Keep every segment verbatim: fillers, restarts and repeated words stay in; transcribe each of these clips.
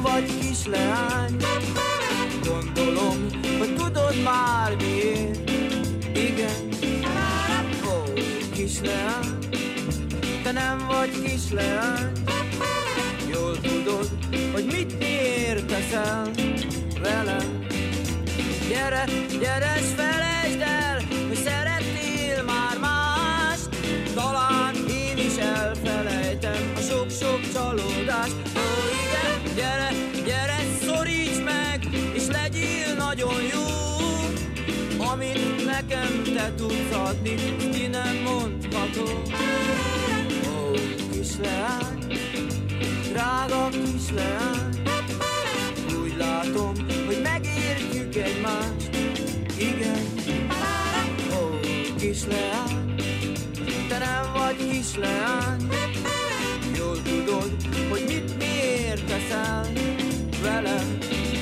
vagy kisleány. Gondolom, hogy tudod már miért. Igen, ó, kisleány, te nem vagy kisleány. Jól tudod, hogy mit miért teszel velem. Gyere, gyere, s felejtsd el, hogy szerettél már mást. Talán én is elfelejtem a sok-sok csalódást. Ó, igen, gyere, gyere, szoríts meg, és legyél nagyon jó. Amit nekem te tudsz adni, ki nem mondható. Ó, kisleány, drága kisleány, úgy látom, hogy megértjük egymást. Igen, ó, kisleány, te nem vagy kisleány. Jól tudod, hogy mit miért teszel velem.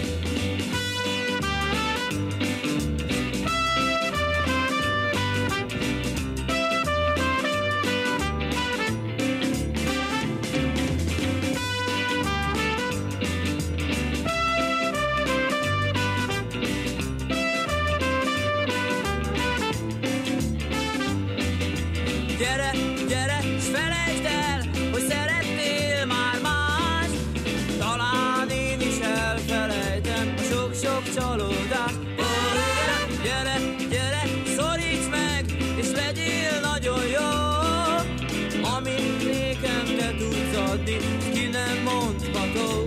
Gyere, gyere, s felejtsd el, hogy szerettél már más. Talán én is elfelejtem a sok-sok csalódást. Ó, gyere, gyere, gyere, szoríts meg, és legyél nagyon jó. Amit nékem te tudsz adni, ki nem mondható.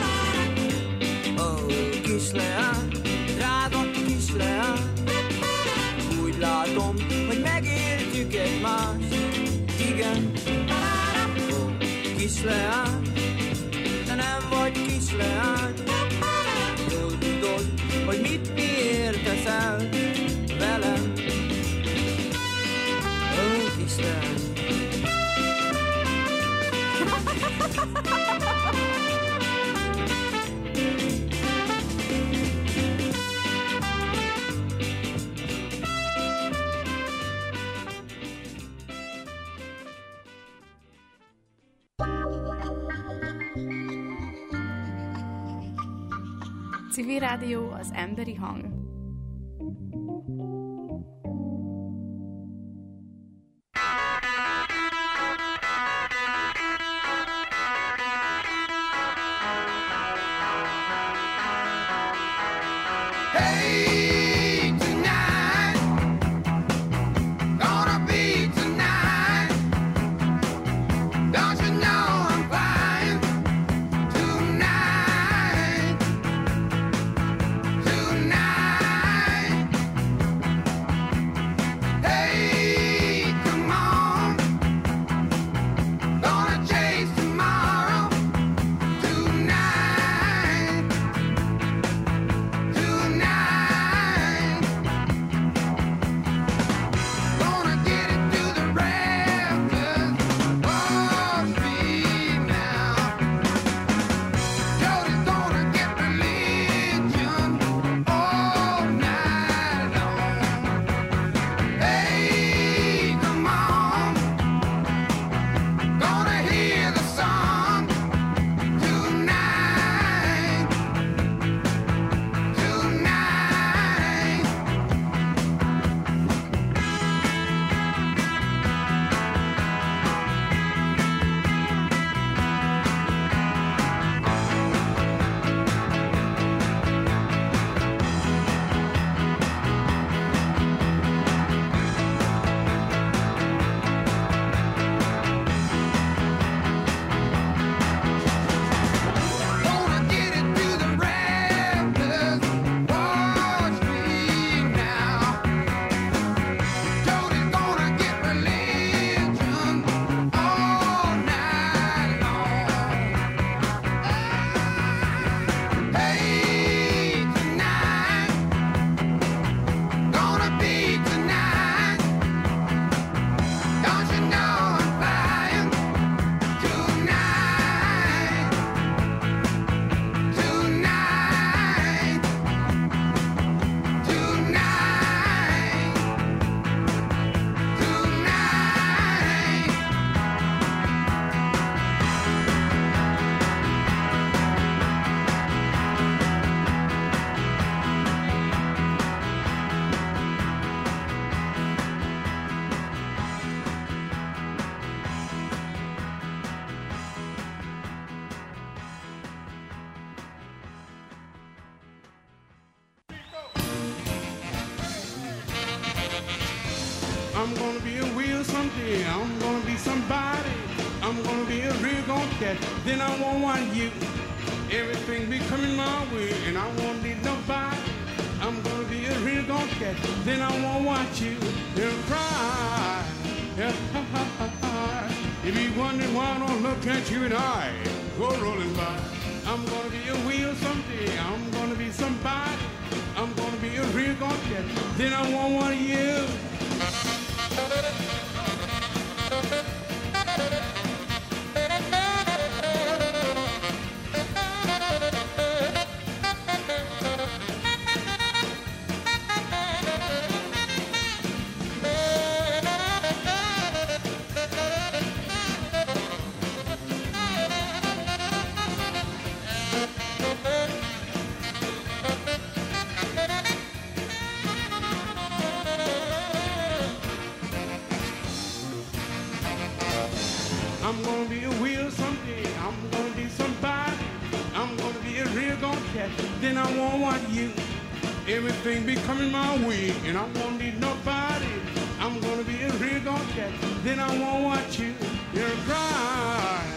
Ó, kisleány, drága kisleány, úgy látom, hogy megértjük egymást. Igen, ó, kisleány, te nem vagy kisleány. Jól tudod, hogy mit miért teszel velem. Ó, kisleány. Civil Rádió, az emberi hang. Tonight I'm gonna be a wheel someday. I'm gonna be somebody. I'm gonna be a real gonna catch. Then I won't want you. Everything be coming my way, and I won't need nobody. I'm gonna be a real gonna catch. Then I won't want you to cry. You be wondering why I don't look at you and I go rolling by. I'm gonna be a wheel someday. I'm gonna be somebody. I'm gonna be a real gonna catch. Then I won't want you. I'm gonna be a wheel someday. I'm gonna be somebody. I'm gonna be a real gonna catch. Then I won't want you. Everything be coming my way, and I won't need nobody. I'm gonna be a real gonna catch. Then I won't want you. You're crying.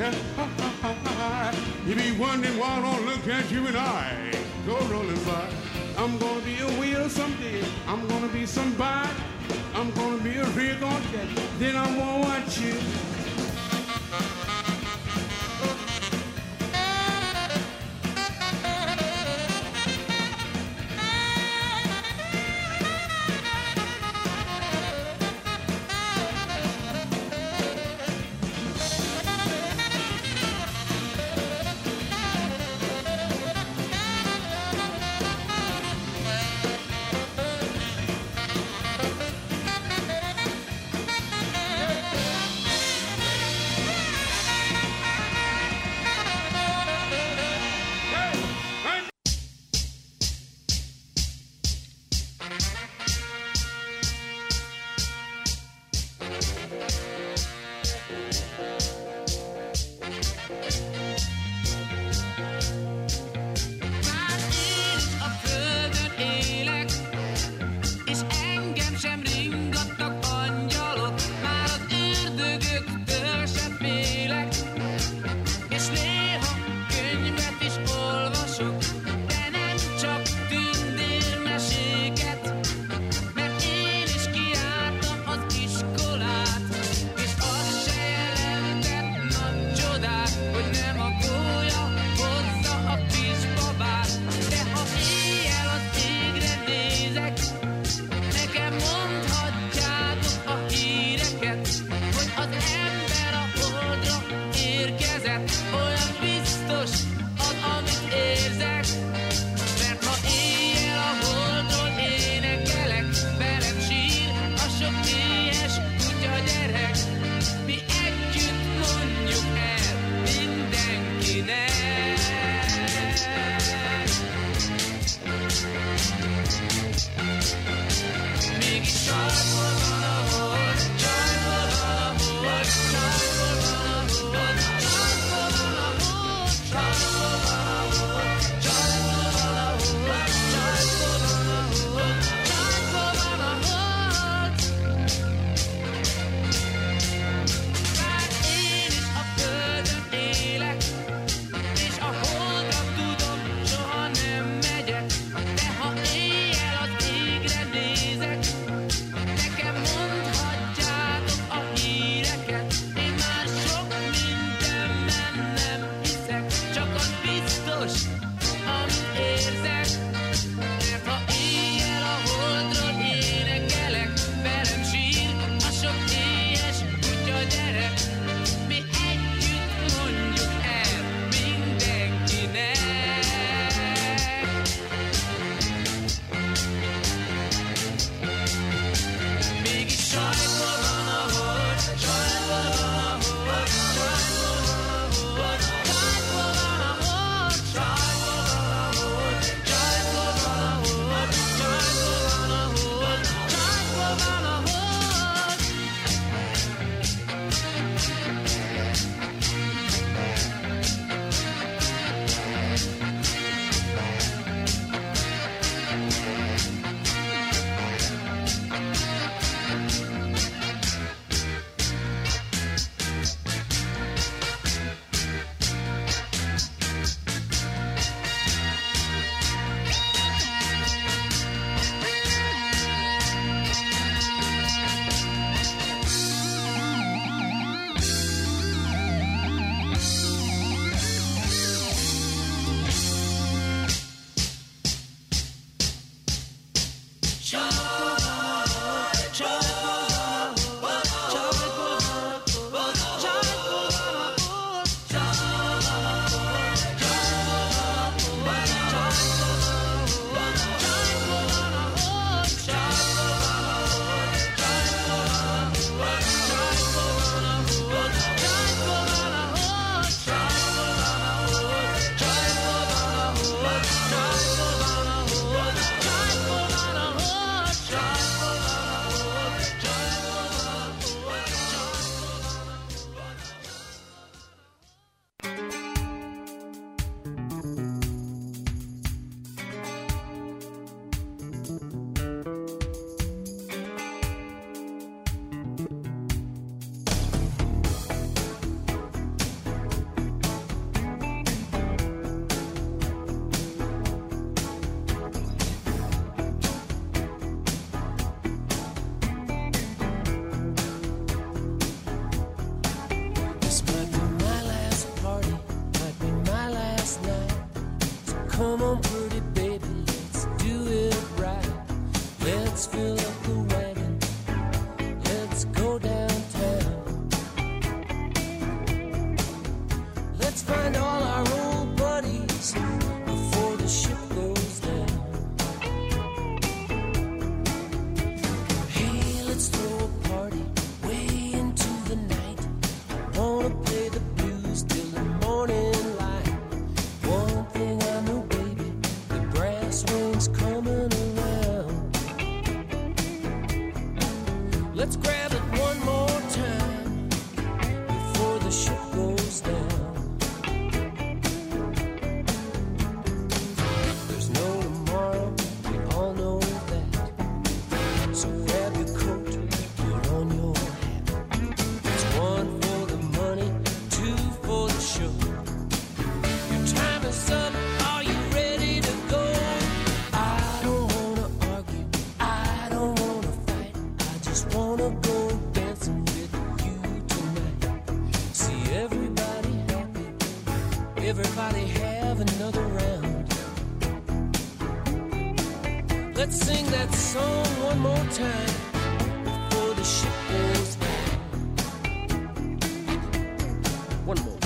You be wondering why I don't look at you and I go rolling by. I'm gonna be a wheel someday. I'm gonna be somebody. I'm gonna be a real gonna catch. Then I won't want you. let's fill up the wagon. Let's go downtown. Let's find all our old buddies before the ship goes down. Hey, let's throw a party way into the night. I wanna play the blues till the morning light. One thing I know, baby, the brass rain's coming around. Let's grab it one more time before the ship goes down. There's no tomorrow, we all know that. So grab your coat, put on your hat. It's one for the money, two for the show. Your time is up, are you ready to go? I don't wanna argue, I don't wanna fight. I just wanna go dancing with you tonight. See everybody happy, everybody have another round. Let's sing that song one more time before the ship goes down. One more time.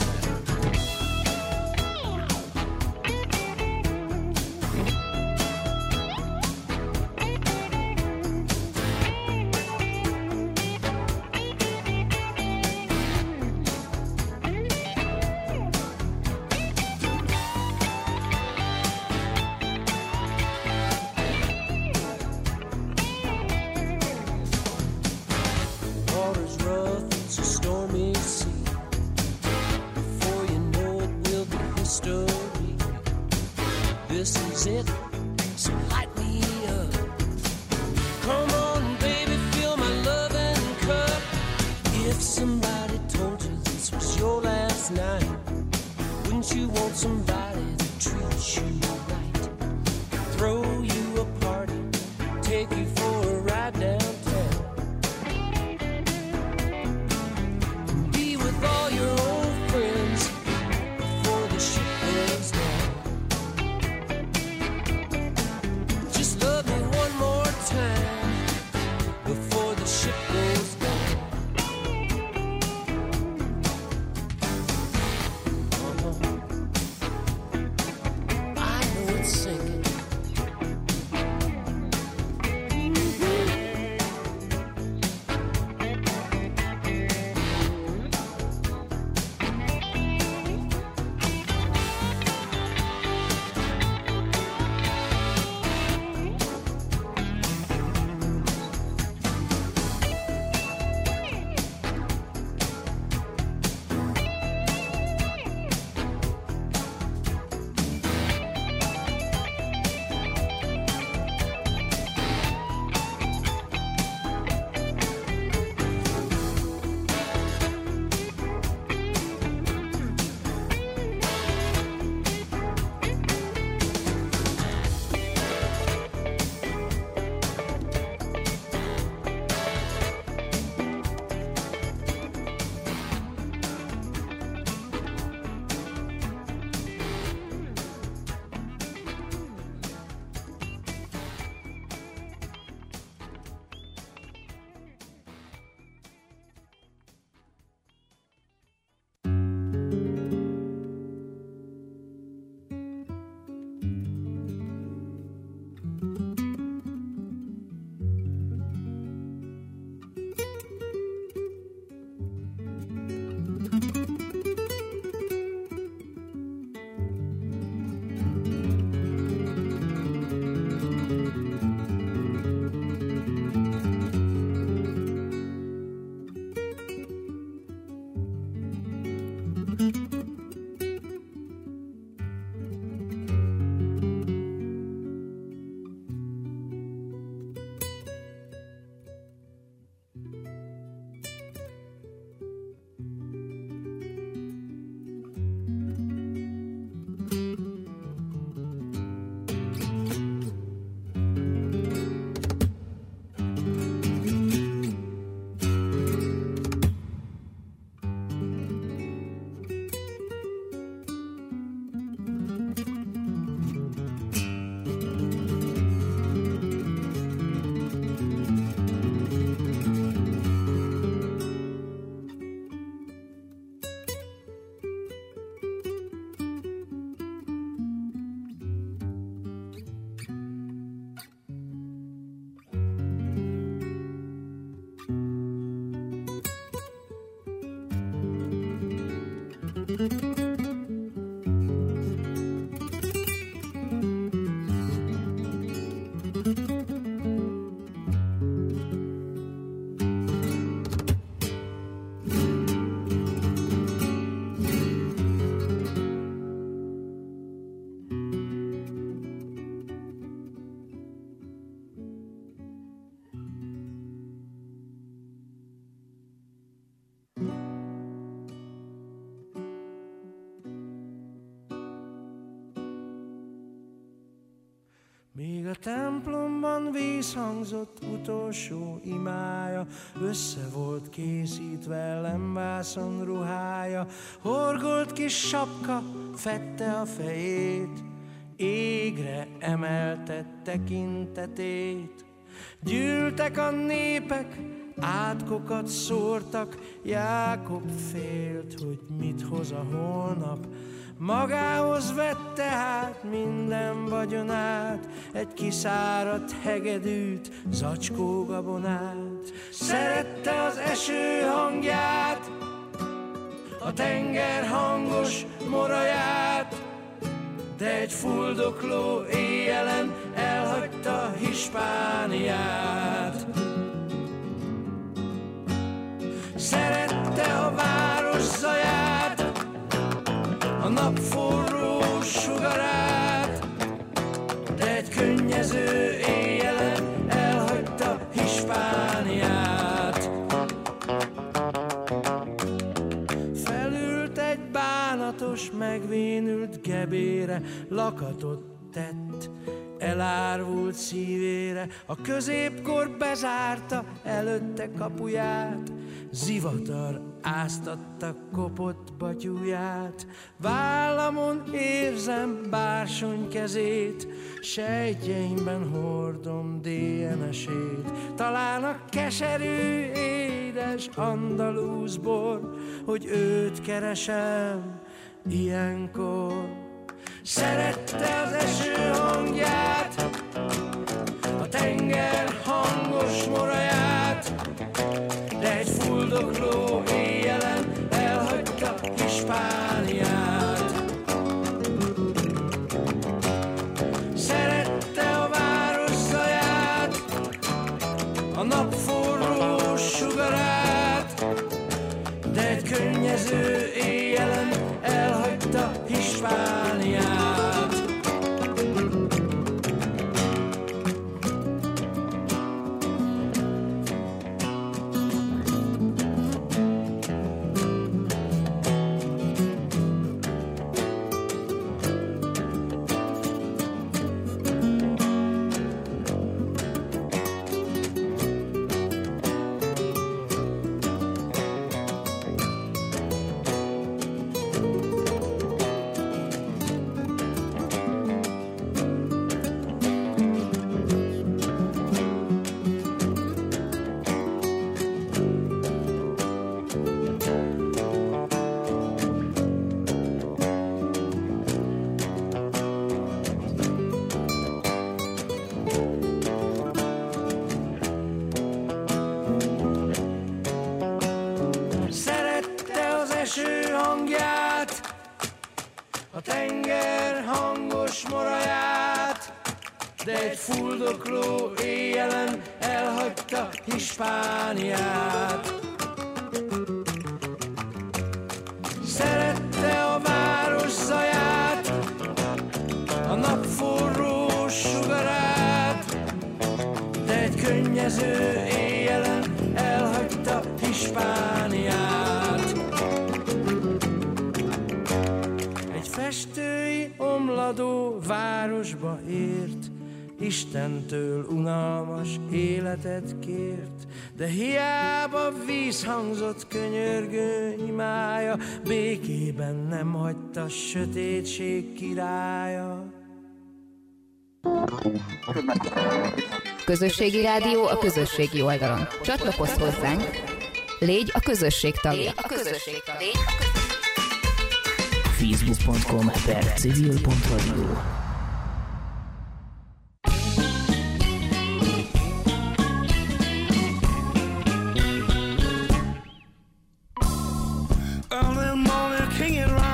Water's rough, it's a stormy sea. Before you know it, will be history. This is it, so light me up. Come on, baby, feel my loving cup. If somebody told you this was your last night, wouldn't you want somebody to treat you right? Throw you a party, take you for a ride downtown. Be with all your old friends before the ship goes down. Just love me one more time before the ship goes down. I Míg a templomban vízhangzott utolsó imája, össze volt készítve lemvászon ruhája, horgolt kis sapka fedte a fejét, égre emeltett tekintetét. Gyűltek a népek, átkokat szórtak, Jákob félt, hogy mit hoz a holnap. Magához vette hát minden vagyonát, egy kiszáradt hegedűt, zacskó gabonát. Szerette az eső hangját, a tenger hangos moraját, de egy fuldokló éjjelen elhagyta Hispániát. Szerette a város zaját, a nap forró sugarát, de egy könnyező éjjelen elhagyta Hispániát. Felült egy bánatos, megvénült gebére, lakatot tett elárvult szívére, a középkor bezárta előtte kapuját, zivatar áztatta kopott batyuját. Vállamon érzem bársony kezét, sejtjeimben hordom dé en es-ét. Talán a keserű, édes andalúz bor, hogy őt keresem ilyenkor. Szerette az eső hangját, a tenger hangos moraját, de egy fuldokló éjjelen elhagyta Hispániát. Szerette a város zaját, a nap forró sugarát, de egy könnyező éjjelen elhagyta Hispániát. Fuldokló éjjelen elhagyta Hispániát. Szerette a város zaját, a nap forró sugarát, de egy könnyező éjjelen elhagyta Hispániát. Egy festői omladó városba ért, Istentől unalmas életet kért, de hiába vízhangzott könyörgő imája, békében nem hagyta sötétség királya. Közösségi rádió a közösségi oldalon. Csatlakozz hozzánk, légy a közösség tagja. facebook pont com per civil pont radio. Early morning, king and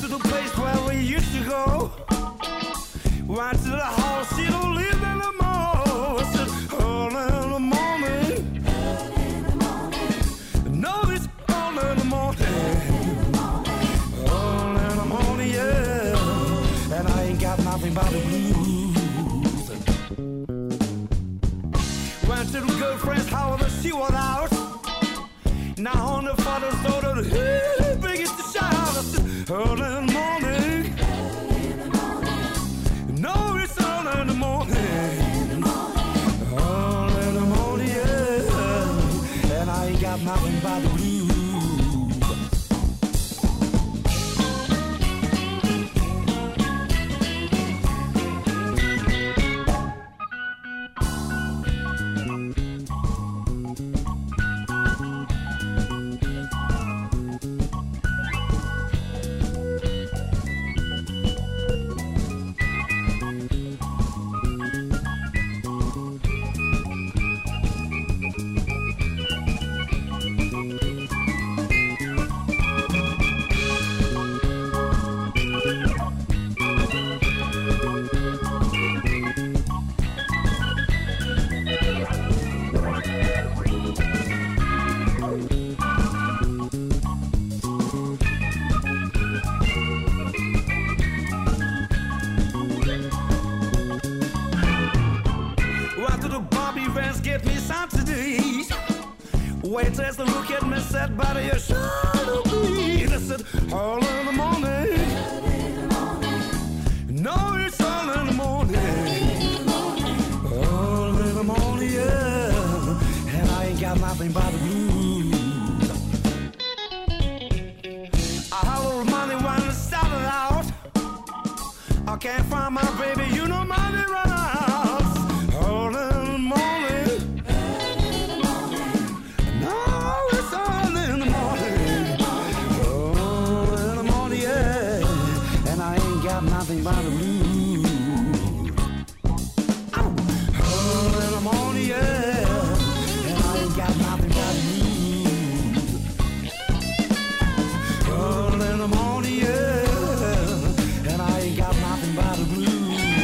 to the place where we used to go. Went to the house, she don't live anymore. I said, early in the morning. Early in the morning. No, it's early in the morning. Early in the morning, yeah. And I ain't got nothing but the blues. Went to the girlfriend's house, she was out. Now on the father's daughter, the biggest to shout. I said, early in the morning. Early in the morning. No, it's early in the morning. Early in the morning, yeah. And I ain't got nothing but the blues. Waitress to look at me, said, buddy, you should be. I said, early in the morning. Early in the morning. No, it's early in the morning. Early in the morning. Early in the morning, yeah. And I ain't got nothing but the blues. I had a little money when I started out. I can't find my baby, you know money run out. Early in the morning. Nothing but the blues. Oh. Early in the morning, yeah, and I ain't got nothing but the blues. Early in the morning, yeah, and I ain't got nothing but the blues.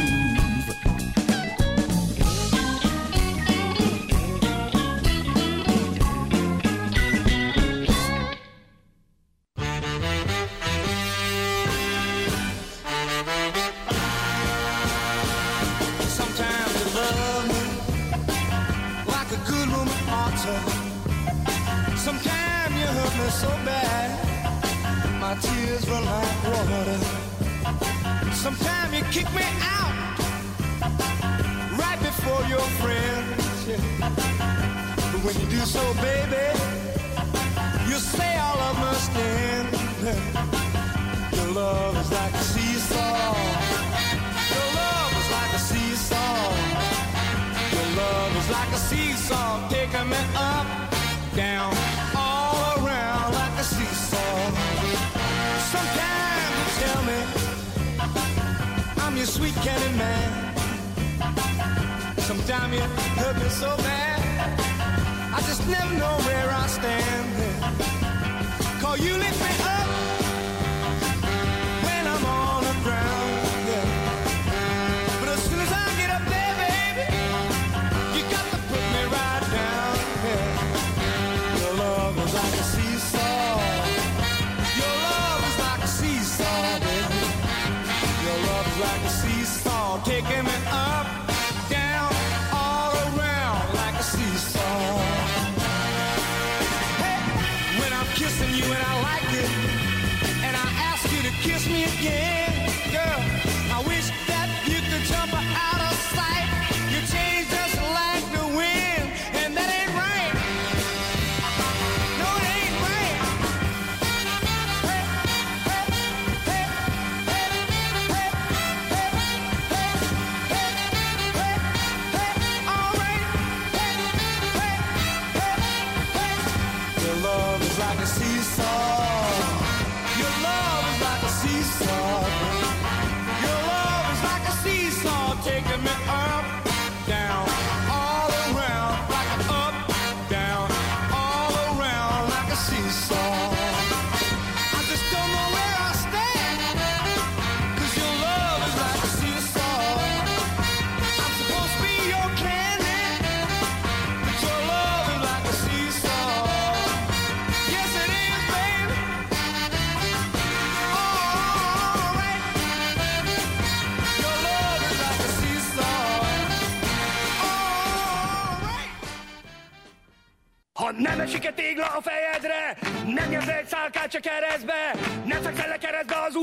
Sometimes you hurt me so bad, my tears run like water. Sometimes you kick me out right before your friends. But when you do so, baby, you say all of my stand. Your love is like a seesaw. Your love is like a seesaw. Your love is like a seesaw, taking me up, down, all around like a seesaw. Sometimes you tell me I'm your sweet candy man. Sometimes you hurt me so bad I just never know where I stand. Cause you lift me up when I'm on the ground, yeah. But as soon as I get up there, baby, you got to put me right down, yeah. Your love is like a seesaw. Your love is like a seesaw, baby. Your love is like a seesaw, taking me up, down, all around like a seesaw. Hey, when I'm kissing you and I like it, and I ask you to kiss me again, girl, I wish that you could jump out of sight. You change just like the wind, and that ain't right. No, it ain't right. Hey, hey, hey, hey, hey, hey, hey, hey, hey, hey, all right. Hey, hey, hey, hey. Your love is like a seesaw. Your love is like a seesaw. Your love is van, nem esik-e tégla a fejedre, nem nyersz egy szálkát se keresztbe, nem fekszel le keresztbe az